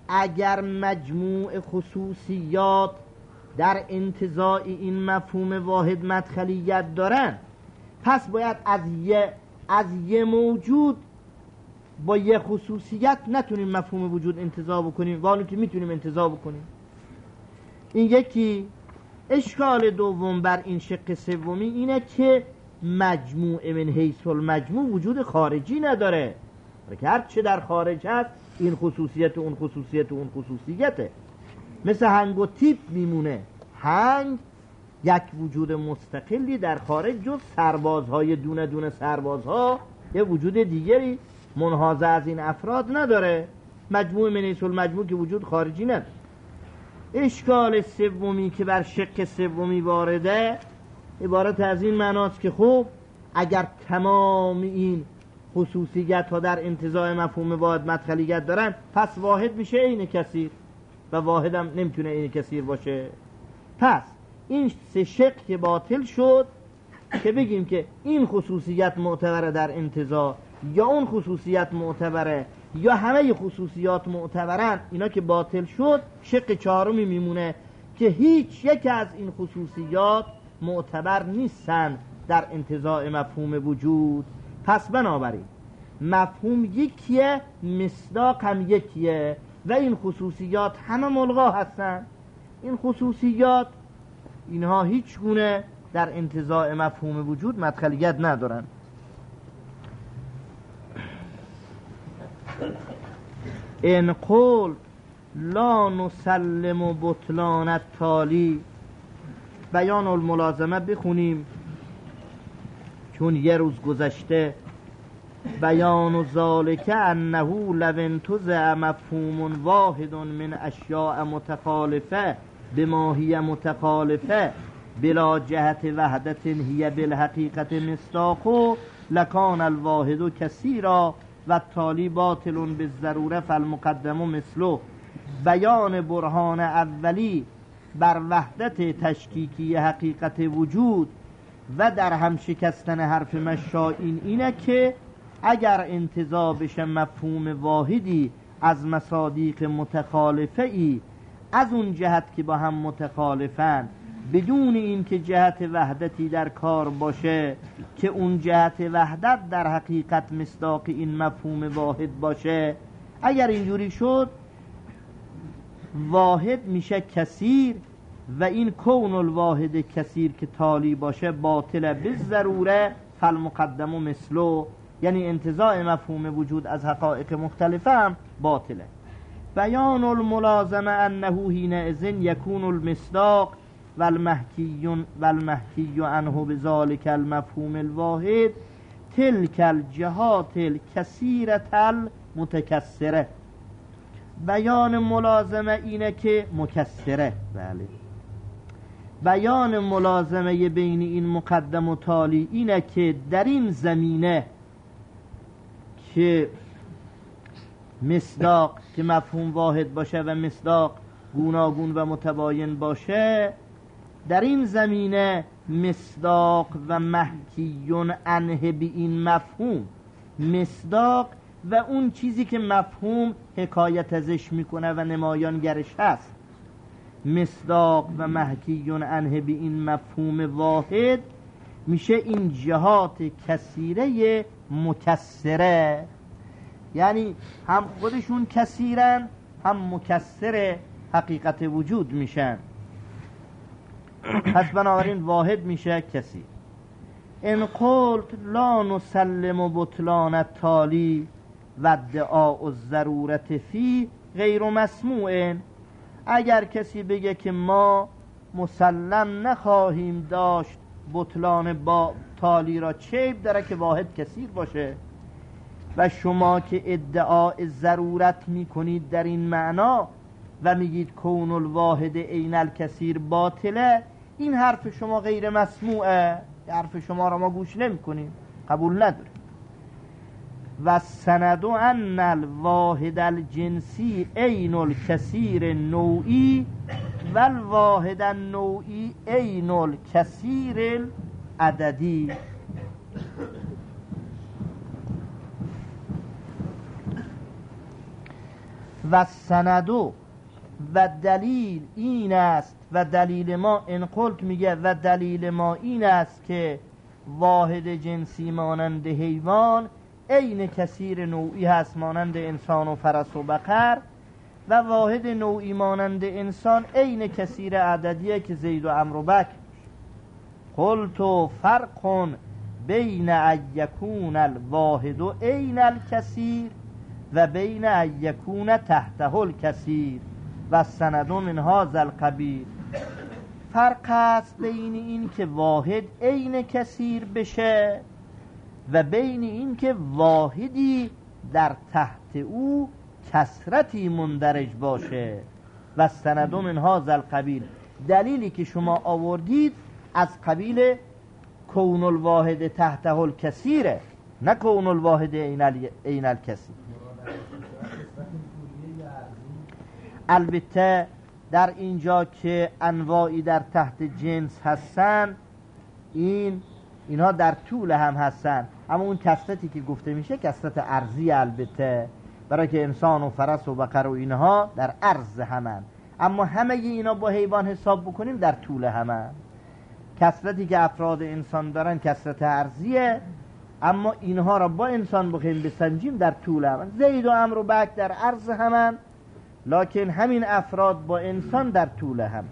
اگر مجموع خصوصیات در انتزاع این مفهوم واحد مدخلیت دارن، پس باید از یه موجود با یه خصوصیت نتونیم مفهوم وجود انتزاع بکنیم، ولی که میتونیم انتزاع بکنیم. این یکی. اشکال دوم بر این شق سومی اینه که مجموع من حیث المجموع وجود خارجی نداره، که هر چه در خارج هست این خصوصیت اون خصوصیت اون خصوصیته. مثل هنگ و تیپ میمونه. هنگ یک وجود مستقلی در خارج جز سربازهای دونه دونه سربازها یه وجود دیگری منحاز از این افراد نداره. مجموع من حیث المجموع که وجود خارجی نداره. اشکال سومی که بر شق سومی وارده عبارت از این معناست که خب اگر تمام این خصوصیت ها در انتزاع مفهوم واحد مدخلیت دارن، پس واحد میشه عین کثیر و واحد هم نمیتونه عین کثیر باشه. پس این سه شق که باطل شد که بگیم که این خصوصیت معتبره در انتزاع یا اون خصوصیت معتبره یا همه خصوصیات معتبرن، اینا که باطل شد، شق چهارمی میمونه که هیچ یک از این خصوصیات معتبر نیستن در انتزاع مفهوم وجود. پس بنابراین مفهوم یکیه، مصداق هم یکیه و این خصوصیات همه ملغا هستن. این خصوصیات اینها هیچ گونه در انتزاع مفهوم وجود مدخلیت ندارن. ان قول لا نسلم بطلان التالی، بیان الملازمه بخونیم چون یه روز گذشته. بیان ذالک انه لو انتزع مفهوم واحد من اشیاء متخالفه بما هی متخالفه بلا جهت وحدت هی بالحقیقت مصداق لکان الواحد کثیرا و التالی باطل بالضروره فالمقدم مثله. بیان برهان اولی بر وحدت تشکیکی حقیقت وجود و در هم شکستن حرف مشائین اینه که اگر انتزاع بشه مفهوم واحدی از مصادیق متخالفه ای از اون جهت که با هم متخالفن بدون این که جهت وحدتی در کار باشه که اون جهت وحدت در حقیقت مصداق این مفهوم واحد باشه، اگر اینجوری شد واحد میشه کثیر و این کون الواحد کثیر که تالی باشه باطل بالضروره فالمقدم مثله، یعنی انتزاع مفهوم وجود از حقایق مختلفه هم باطله. بیان الملازمه انه حینئذ یکون المصداق والمحکی عنه بذلک المفهوم الواحد تلک الجهات الکثیرة المتکثره. بیان ملازمه اینه که مکثره. بله، بیان ملازمه بین این مقدم و تالی اینه که در این زمینه که مصداق که مفهوم واحد باشه و مصداق گوناگون و متباین باشه، در این زمینه مصداق و محکیون عنه به این مفهوم، مصداق و اون چیزی که مفهوم حکایت ازش میکنه و نمایانگرش هست، مصداق و محکیون عنه به این مفهوم واحد میشه این جهات کثیره مکثره، یعنی هم خودشون کثیرن هم مکثر حقیقت وجود میشن. پس بنابراین واحد میشه کثیر. ان قلت لا نسلم بطلان التالی و ادعاء الضرورت فی غیر مسموع، اگر کسی بگه که ما مسلم نخواهیم داشت بطلان با تالی را، چیب داره که واحد کثیر باشه، و شما که ادعای ضرورت میکنید در این معنا و میگید کون الواحد عین الکثیر باطله، این حرف شما غیر مسموعه، حرف شما را ما گوش نمیکنیم، قبول نداریم. و سند ان الواحد الجنسی عین الکثیر نوعی و الواحد النوعی عین الکثیر العددی. و سندو و دلیل این است و دلیل ما ان قلت میگه و دلیل ما این است که واحد جنسی مانند حیوان عین کثیر نوعی هست مانند انسان و فرس و بقر و واحد نوعی مانند انسان عین کثیر عددیه که زید و عمرو و بکر. قلت فرق بین ان یکون الواحد عین الکثیر و بین ان یکون تحته الکثیر و سند من هذا القبیل. فرق است بین این که واحد عین کثیر بشه و بین این که واحدی در تحت او کثرتی مندرج باشه. و سند من هذا القبیل، دلیلی که شما آوردید از قبیل کون الواحد تحته الکثیره، نه کون الواحد عین الکثیر. البته در اینجا که انواعی در تحت جنس هستن، اینها در طول هم هستن، اما اون کثرتی که گفته میشه کثرت ارضی، البته برای که انسان و فرس و بقر و اینها در عرض همن، اما همه اینا با حیوان حساب بکنیم در طول همن. کثرتی که افراد انسان دارن کثرت ارضیه، اما اینها را با انسان بخوایم بسنجیم در طول همن. زید و عمرو و بکر در عرض همن، لکن همین افراد با انسان در طول همن.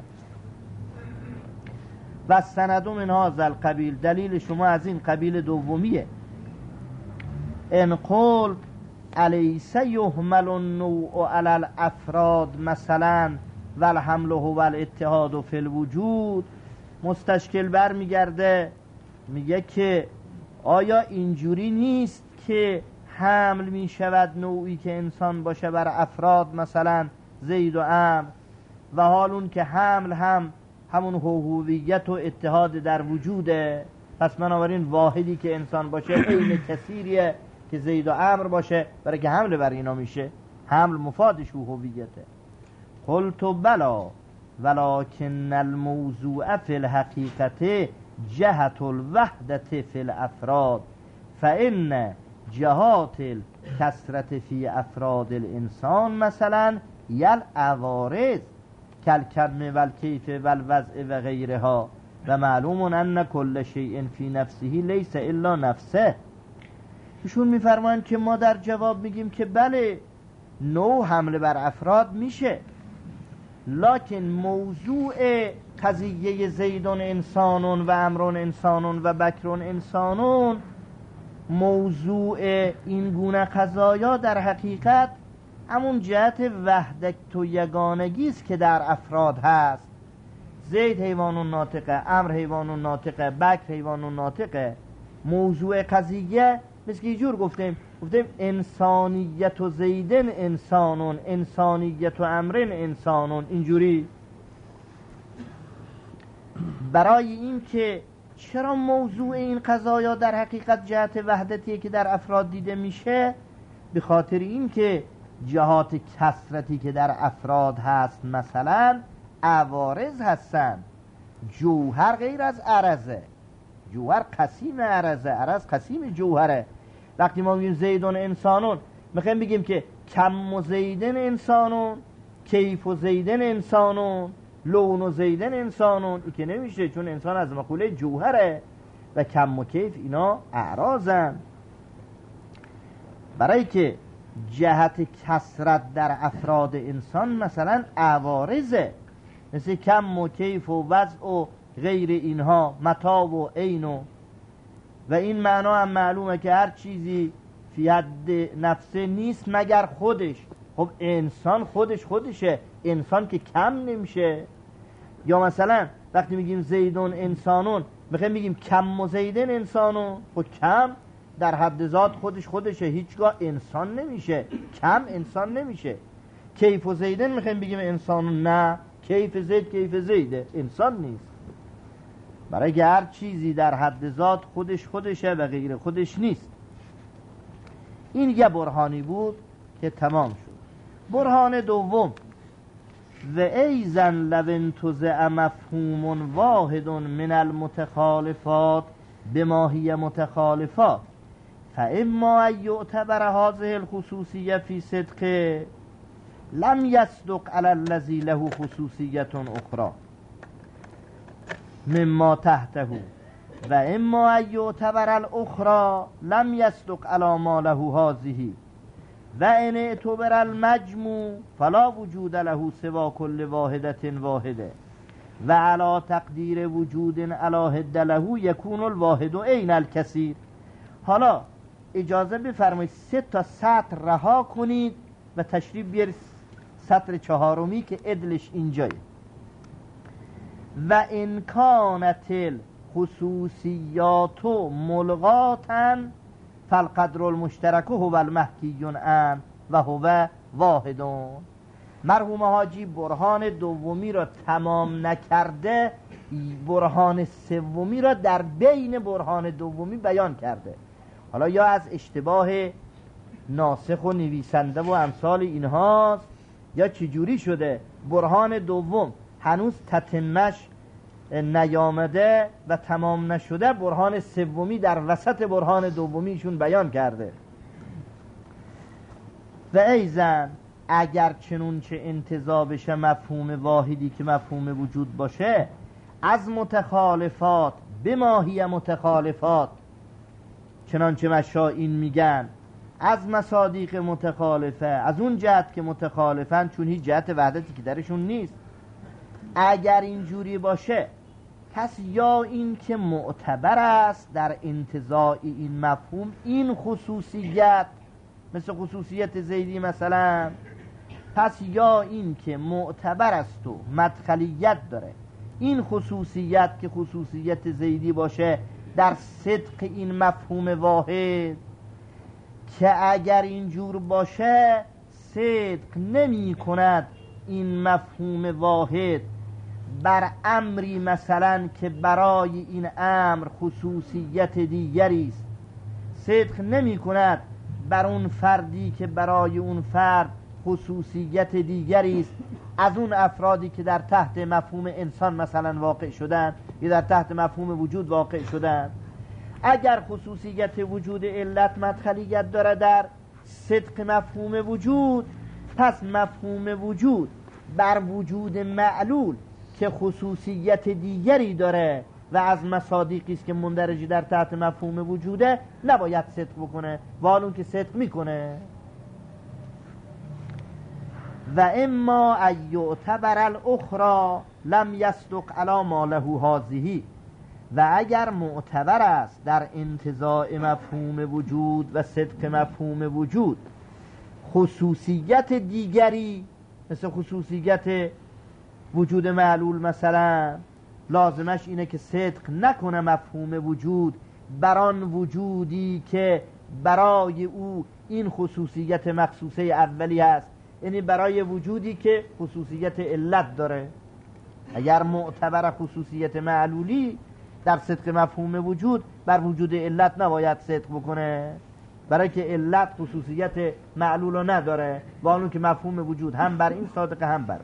و سند من هذا القبیل، دلیل شما از این قبیل دومیه. ان قلت الیس یحمل النوع علی الافراد مثلا و الحمل هو الاتحاد فی الوجود. مستشکل بر میگرده میگه که آیا اینجوری نیست که حمل می شود نوعی که انسان باشه بر افراد مثلا زید و عمرو، و حال اون که حمل هم همون هویت و اتحاد در وجوده، پس بنابراین واحدی که انسان باشه عین کثیریه که زید و عمرو باشه، برای که حمل بر اینا میشه، حمل مفادش هویته. قلت بلا ولکن الموضوع فی الحقیقت جهت الوحدت فی الافراد فان جهات الکثرت فی افراد الانسان مثلا یل عوارض کالکم و الکیف و الوضع و غیرها و معلوم ان کل شیء فی نفسه لیس الا نفسه. ایشون میفرمایند که ما در جواب میگیم که بله، نوع حمله بر افراد میشه، لکن موضوع قضیه زیدون انسانون و عمرون انسانون و بکرون انسانون، موضوع این گونه قضایا در حقیقت همون جهت وحدت و یگانگی است که در افراد هست. زید حیوان ناطقه، عمرو حیوان ناطقه، بکر حیوان ناطقه. موضوع قضیه مثل که جور گفتیم انسانیت و زیدن انسانون، انسانیت و عمرن انسانون، اینجوری. برای این که چرا موضوع این قضایا در حقیقت جهت وحدتیه که در افراد دیده میشه، به خاطر این که جهات کثرتی که در افراد هست مثلا عوارض هستن. جوهر غیر از عرضه، جوهر قسیم عرضه، عرض قسیم جوهره. وقتی ما میگیم زیدون انسانون، میخوایم بگیم که کم و زیدن انسانون، کیف و زیدن انسانون، لون و زیدن انسانون. این که نمیشه، چون انسان از مقوله جوهره و کم و کیف اینا اعراضن. برای که جهت کثرت در افراد انسان مثلا عوارضه، مثل کم و کیف و وضع و غیر اینها، متاع و عین و این معنا هم معلومه که هر چیزی فی حد نفسه نیست مگر خودش. خب انسان خودشه، انسان که کم نمیشه. یا مثلا وقتی میگیم زیدون انسانون، میخوایم بگیم کم و زیدن انسانون، خب کم در حد ذات خودشه، هیچگاه انسان نمیشه، کم انسان نمیشه. کیف و زیدن میخوایم بگیم انسانون، نه، کیف زید کیف زیده، انسان نیست. برای که هر چیزی در حد ذات خودشه و غیر خودش نیست. این یه برهانی بود که تمام شد. برهان دوم، و ایزن لو انتزع مفهوم واحد من المتخالفات بما هی متخالفات فاما ان یعتبر هذه الخصوصیه فی صدق لم يصدق علی الذی له خصوصیت اخرى مما تحته و اما ان یعتبر الاخرى لم يصدق علی ما له هذه و ان اعتبر المجموع فلا وجود له سوا کل واحدة واحده و علی تقدیر وجود علی حد له یکون الواحد عین الکثیر. حالا اجازه بفرمایید 3 تا سطر رها کنید و تشریف بیارید سطر 4 که عدلش اینجایه. و ان کانت الخصوصیات ملغاتا فالقدر المشترک هو المحکی عن و هو واحد. مرحوم حاجی برهان دومی را تمام نکرده، برهان سومی را در بین برهان دومی بیان کرده. حالا یا از اشتباه ناسخ و نویسنده و امثال اینهاست یا چجوری شده برهان دوم هنوز تتمش نیامده و تمام نشده، برهان سومی در وسط برهان دومیشون بیان کرده. و ایزن اگر چنونچه انتزاع بشه مفهوم واحدی که مفهوم وجود باشه از متخالفات به ماهی متخالفات، چنانچه مشائین میگن از مصادیق متخالفه، از اون جهت که متخالفن چون هیچ جهت وحدتی که درشون نیست، اگر اینجوری باشه پس یا این که معتبر است در انتزاع این مفهوم این خصوصیت مثل خصوصیت زیدی مثلا، پس یا این که معتبر است و مدخلیت داره این خصوصیت که خصوصیت زیدی باشه در صدق این مفهوم واحد، که اگر اینجور باشه صدق نمی کند این مفهوم واحد بر امری مثلا که برای این امر خصوصیت دیگری است، صدق نمی کند بر اون فردی که برای اون فرد خصوصیت دیگری است از اون افرادی که در تحت مفهوم انسان مثلا واقع شدن یا در تحت مفهوم وجود واقع شدن. اگر خصوصیت وجود علت مدخلیت داره در صدق مفهوم وجود، پس مفهوم وجود بر وجود معلول که خصوصیت دیگری داره و از مصادیقی است که مندرجی در تحت مفهوم وجوده نباید صدق بکنه، والون که صدق میکنه. و اما ان یعتبر الاخرى لم یصدق علی ما له هذه، و اگر معتبر است در انتزاع مفهوم وجود و صدق مفهوم وجود خصوصیت دیگری مثل خصوصیت وجود معلول مثلا، لازمش اینه که صدق نکنه مفهوم وجود بر آن وجودی که برای او این خصوصیت مخصوصه اولی است، یعنی برای وجودی که خصوصیت علت داره. اگر معتبر خصوصیت معلولی در صدق مفهوم وجود بر وجود علت نباید صدق بکنه، برای که علت خصوصیت معلول رو نداره، با اون که مفهوم وجود هم بر این صادقه هم بر.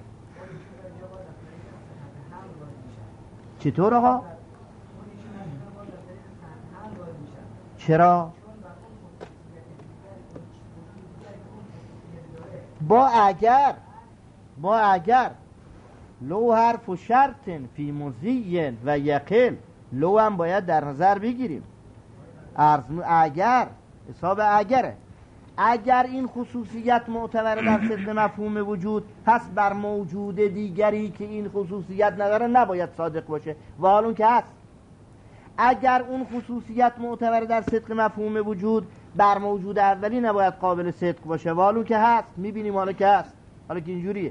چطور آقا؟ چرا؟ با اگر لو حرف و شرط فی مضی و یقل، لو هم باید در نظر بگیریم. اگر حساب اگره، اگر این خصوصیت معتبر در صدق مفهوم وجود، پس بر موجود دیگری که این خصوصیت نداره نباید صادق باشه و حالون که هست. اگر اون خصوصیت معتبر در صدق مفهوم وجود بر موجود اولی نباید قابل صدق باشه و حالون که هست. میبینیم حالا که هست، حالا که اینجوریه.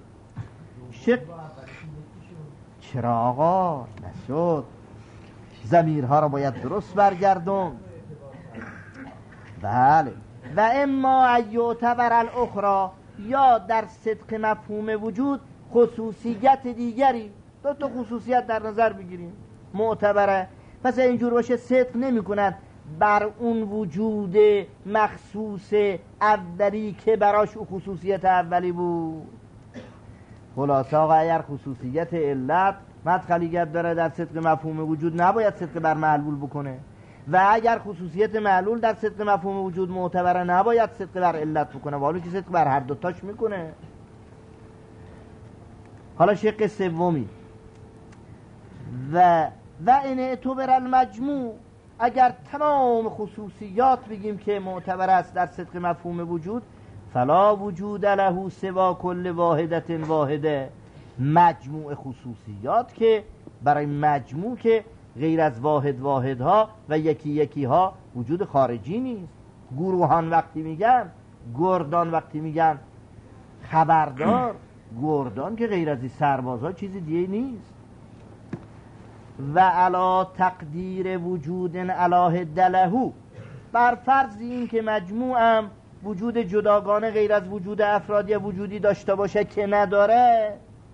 چرا آقا نشد؟ ضمیرها رو باید درست برگردون. بله. و اما ان یعتبر الاخرى، یا در صدق مفهوم وجود خصوصیت دیگری، دو تا خصوصیت در نظر بگیریم معتبره، پس اینجور باشه صدق نمی کند بر اون وجود مخصوص اولی که براش او خصوصیت اولی بود. خلاصه آقا اگر خصوصیت علت مدخلیت داره در صدق مفهوم وجود نباید صدق بر معلول بکنه، و اگر خصوصیت معلول در صدق مفهوم وجود معتبره نباید صدق بر علت بکنه، ولی که صدق بر هر دوتاش میکنه. حالا شق سومی و ان اعتبر المجموع، اگر تمام خصوصیات بگیم که معتبر است در صدق مفهوم وجود، فلا وجود له سوا کل واحدت واحده، مجموع خصوصیات که برای مجموع که غیر از واحدها و یکی ها وجود خارجی نیست. گروهان وقتی میگن، گردان وقتی میگن، خبردار گردان که غیر از این سربازها چیزی دیگه نیست. و علا تقدیر وجود علا دلهو، بر فرض این که مجموعم وجود جداگانه غیر از وجود افرادی وجودی داشته باشه که نداره،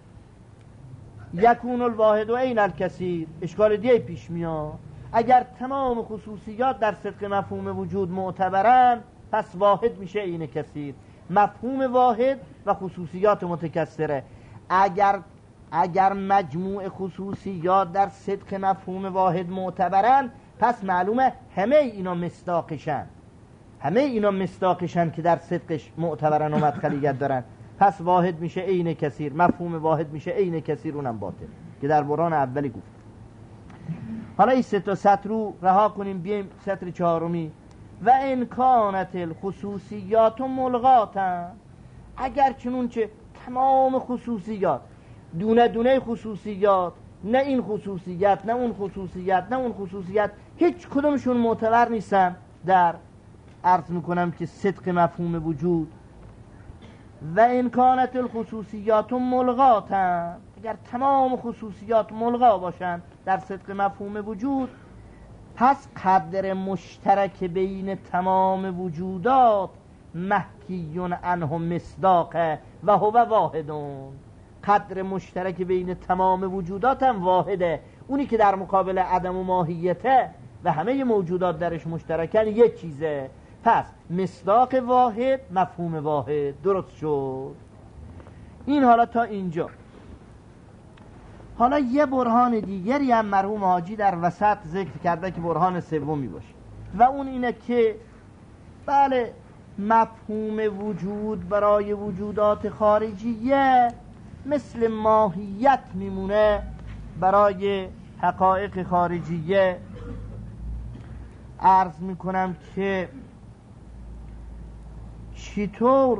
یکون الواحد و عین الکثیر، اشکال دیگه پیش میاد. اگر تمام خصوصیات در صدق مفهوم وجود معتبرن، پس واحد میشه عین کثیر، مفهوم واحد و خصوصیات متکثره. اگر مجموع خصوصیات در صدق مفهوم واحد معتبرن، پس معلومه همه اینا مصداقشن که در صدقش معتبرن و مدخلیت دارن، پس واحد میشه عین کثیر، مفهوم واحد میشه عین کثیر، اونم باطل که در برهان اولی گفت. حالا این سه تا سطر رو رها کنیم، بیایم سطر چهارمی. و ان کانت الخصوصیات ملغاتا، اگر چنونچه تمام خصوصیات، دونه دونه خصوصیات، نه این خصوصیت نه اون خصوصیت نه اون خصوصیت، هیچ کدومشون معتبر نیستن در عرض میکنم که صدق مفهوم وجود. و ان کانت الخصوصیات ملغاتا، اگر تمام خصوصیات ملغا باشن در صدق مفهوم وجود، پس قدر مشترک بین تمام وجودات محکیون عنه مصداقه و هو واحدون، قدر مشترک بین تمام وجودات هم واحده، اونی که در مقابل عدم و ماهیته و همه موجودات درش مشترکن یک چیزه. پس مصداق واحد، مفهوم واحد، درست شد. این حالا تا اینجا. حالا یه برهان دیگری هم مرحوم حاجی در وسط ذکر کرده که برهان سومی باشه، و اون اینه که بله مفهوم وجود برای وجودات خارجیه مثل ماهیت میمونه برای حقایق خارجیه. عرض میکنم که چطور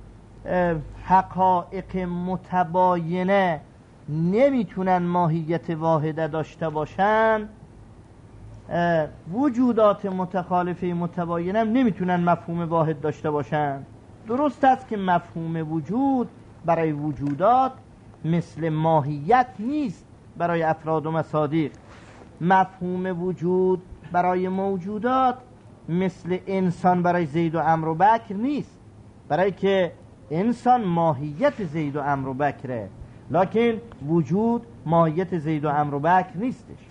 حقایق متباینه نمیتونن ماهیت واحده داشته باشن، وجودات متخالفه متباینه هم نمیتونن مفهوم واحد داشته باشن. درست است که مفهوم وجود برای وجودات مثل ماهیت نیست برای افراد و مصادیق، مفهوم وجود برای موجودات مثل انسان برای زید و عمرو و بکر نیست، برای که انسان ماهیت زید و عمرو و بکره، لکن وجود ماهیت زید و عمرو و بکر نیستش.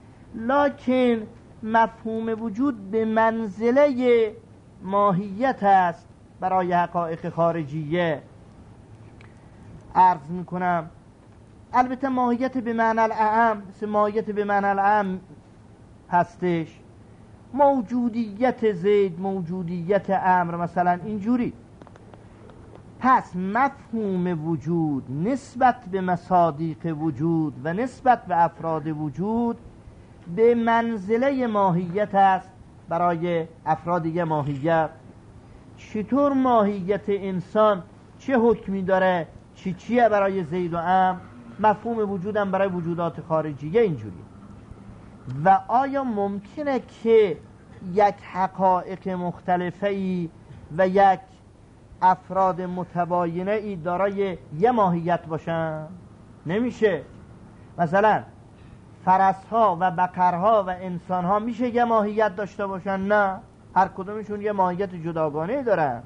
لکن مفهوم وجود به منزله ماهیت است برای حقایق خارجیه. عرض میکنم البته ماهیت به معنی الاعم، مثل ماهیت به معنی الاعم هستش، موجودیت زید، موجودیت عمرو مثلا اینجوری. پس مفهوم وجود نسبت به مصادیق وجود و نسبت به افراد وجود به منزله ماهیت است برای افراد یه ماهیت. چطور ماهیت انسان چه حکمی داره، چیه برای زید و عمرو، مفهوم وجودم برای وجودات خارجیه اینجوری. و آیا ممکنه که یک حقایق مختلفه‌ای و یک افراد متباینه ای دارای یه ماهیت باشن؟ نمیشه. مثلا فرسها و بقرها و انسانها میشه یه ماهیت داشته باشن؟ نه، هر کدومشون یه ماهیت جداگانه دارن.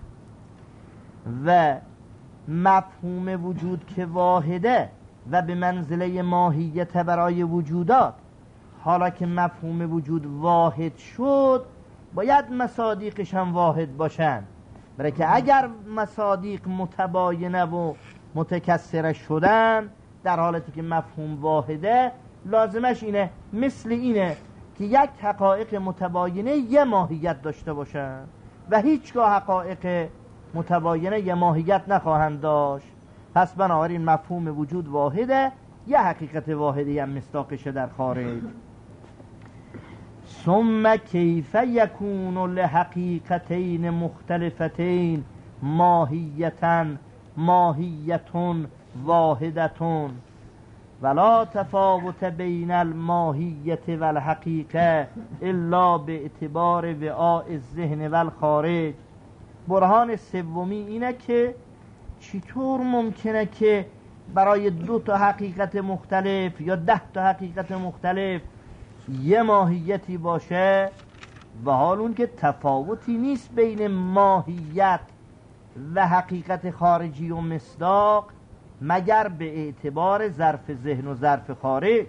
و مفهوم وجود که واحده و به منزله ماهیت برای وجودات، حالا که مفهوم وجود واحد شد باید مصادیقش هم واحد باشن، برای که اگر مصادیق متباینه و متکثره شدن در حالتی که مفهوم واحده، لازمش اینه مثل اینه که یک حقایق متباینه یه ماهیت داشته باشن و هیچگاه حقایق متباینه یه ماهیت نخواهند داشت. پس بنابراین مفهوم وجود واحده، یه حقیقت واحدی هم مصداقشه در خارج. ثم کیف یکون لحقیقتین مختلفتین ماهیتن ماهیتون واحدتون ولا تفاوت بین الماهیت و الحقیقه الا به اعتبار وعاء الذهن و الخارج. برهان سومی اینه که چطور ممکنه که برای 2 تا حقیقت مختلف یا 10 تا حقیقت مختلف یه ماهیتی باشه و حال اون که تفاوتی نیست بین ماهیت و حقیقت خارجی و مصداق مگر به اعتبار ظرف ذهن و ظرف خارج.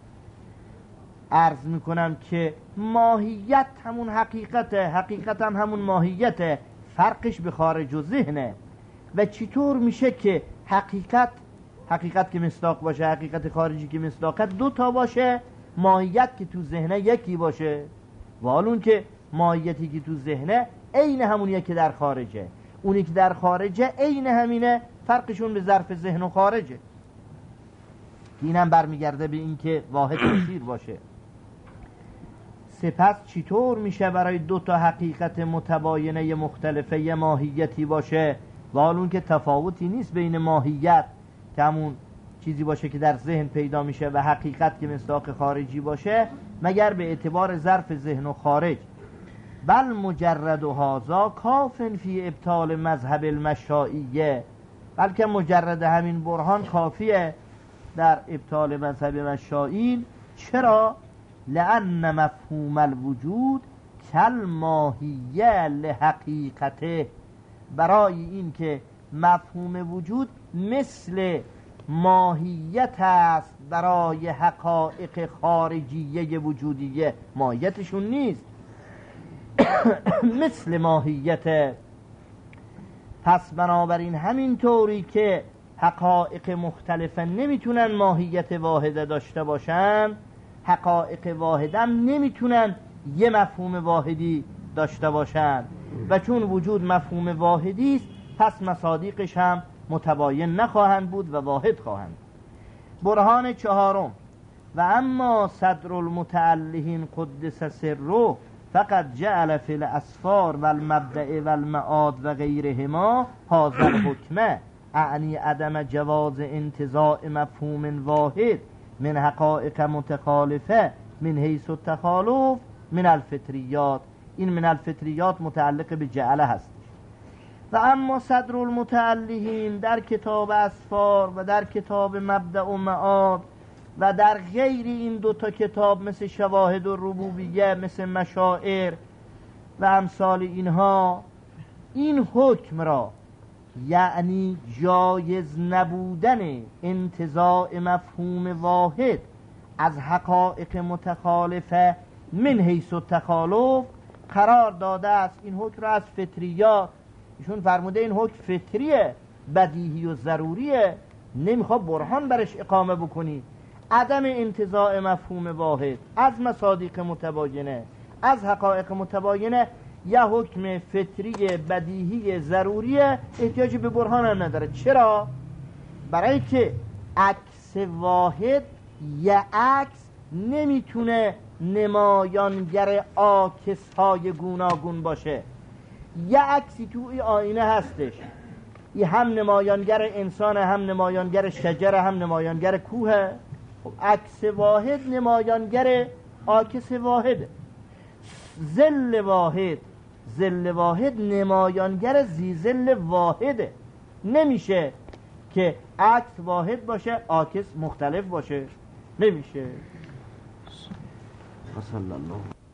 عرض میکنم که ماهیت همون حقیقته، حقیقت هم همون ماهیته، فرقش به خارج و ذهنه. و چطور میشه که حقیقت که مصداق باشه، حقیقت خارجی که مصداقت 2 تا باشه، ماهیت که تو ذهنه یکی باشه و حال اون که ماهیتی که تو ذهنه عین همونیه که در خارجه، اونی که در خارجه عین همینه، فرقشون به ظرف ذهن و خارجه. اینم برمیگرده به این که واحد کثیر باشه. سپس چطور میشه برای 2 تا حقیقت متباینه مختلفه یه ماهیتی باشه و حال اون که تفاوتی نیست بین ماهیت که همون چیزی باشه که در ذهن پیدا میشه و حقیقت که مصداق خارجی باشه مگر به اعتبار ظرف ذهن و خارج. بل مجرد هذا کاف فی ابطال مذهب المشائیه، بلکه مجرد همین برهان کافیه در ابطال مذهب مشائین. چرا؟ لأن مفهوم الوجود کالماهیه لحقیقته، برای این که مفهوم وجود مثل ماهیت است برای حقایق خارجیه وجودیه، ماهیتشون نیست مثل ماهیت. پس بنابراین همین طوری که حقایق مختلفه نمیتونن ماهیت واحده داشته باشن، حقایق واحده هم نمیتونن یه مفهوم واحدی داشته باشن و چون وجود مفهوم واحدی است پس مصادیقش هم متباین نخواهند بود و واحد خواهند. برهان 4: و اما صدر المتعلهین قدس سره فقط جعل فی الاسفار و المبدأ و المعاد و غیرهما هذا الحکمه، اعنی عدم جواز انتزاع مفهوم واحد من حقائق متخالفه من حیث التخالف من الفطریات. این من الفطریات متعلق به جعله هست. و اما صدر المتعلهین در کتاب اسفار و در کتاب مبدأ و معاد و در غیر این 2 تا کتاب مثل شواهد و ربوبیه، مثل مشاعر و امثال اینها، این حکم را یعنی جایز نبودن انتزاع مفهوم واحد از حقایق متخالفه من حیث التخالف قرار داده است. این حکم را از فطریات، ایشون فرموده این حکم فطریه، بدیهی و ضروریه، نمیخواد برهان برش اقامه بکنی. عدم انتزاع مفهوم واحد از مصادیق متباینه، از حقایق متباینه، یا حکم فطری بدیهی ضروریه، احتیاجی به برهان هم نداره. چرا؟ برای که عکس واحد یا عکس نمیتونه نمایانگر عاکس های گوناگون باشه. یه عکسی توی آینه هستش، این هم نمایانگر انسان، هم نمایانگر شجر، هم نمایانگر کوه. خب عکس واحد نمایانگر عاکس واحده. ظل واحد نمایانگر زیظل واحده. نمیشه که عکس واحد باشه عاکس مختلف باشه، نمیشه. صلی الله